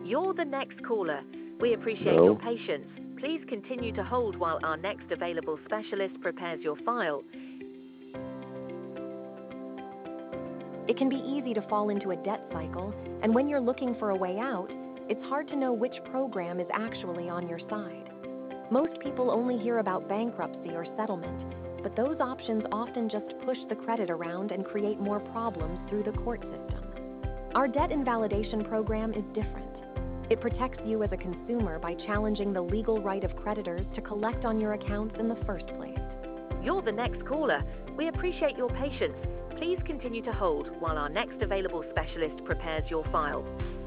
You're the next caller. We appreciate your No. patience. Please continue to hold while our next available specialist prepares your file. It can be easy to fall into a debt cycle, and when you're looking for a way out, it's hard to know which program is actually on your side. Most people only hear about bankruptcy or settlement, but those options often just push the credit around and create more problems through the court system. Our debt invalidation program is different. It protects you as a consumer by challenging the legal right of creditors to collect on your accounts in the first place. You're the next caller. We appreciate your patience. Please continue to hold while our next available specialist prepares your file.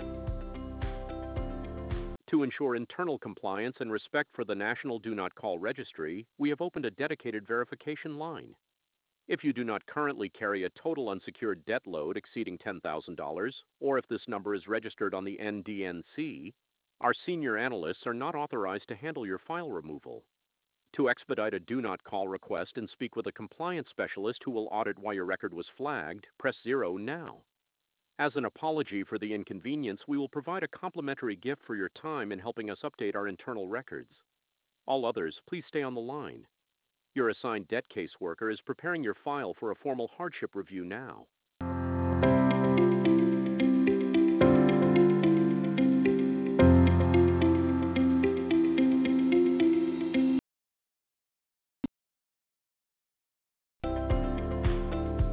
To ensure internal compliance and respect for the National Do Not Call Registry, we have opened a dedicated verification line. If you do not currently carry a total unsecured debt load exceeding $10,000, or if this number is registered on the NDNC, our senior analysts are not authorized to handle your file removal. To expedite a do not call request and speak with a compliance specialist who will audit why your record was flagged, press 0 now. As an apology for the inconvenience, we will provide a complimentary gift for your time in helping us update our internal records. All others, please stay on the line. Your assigned debt caseworker is preparing your file for a formal hardship review now.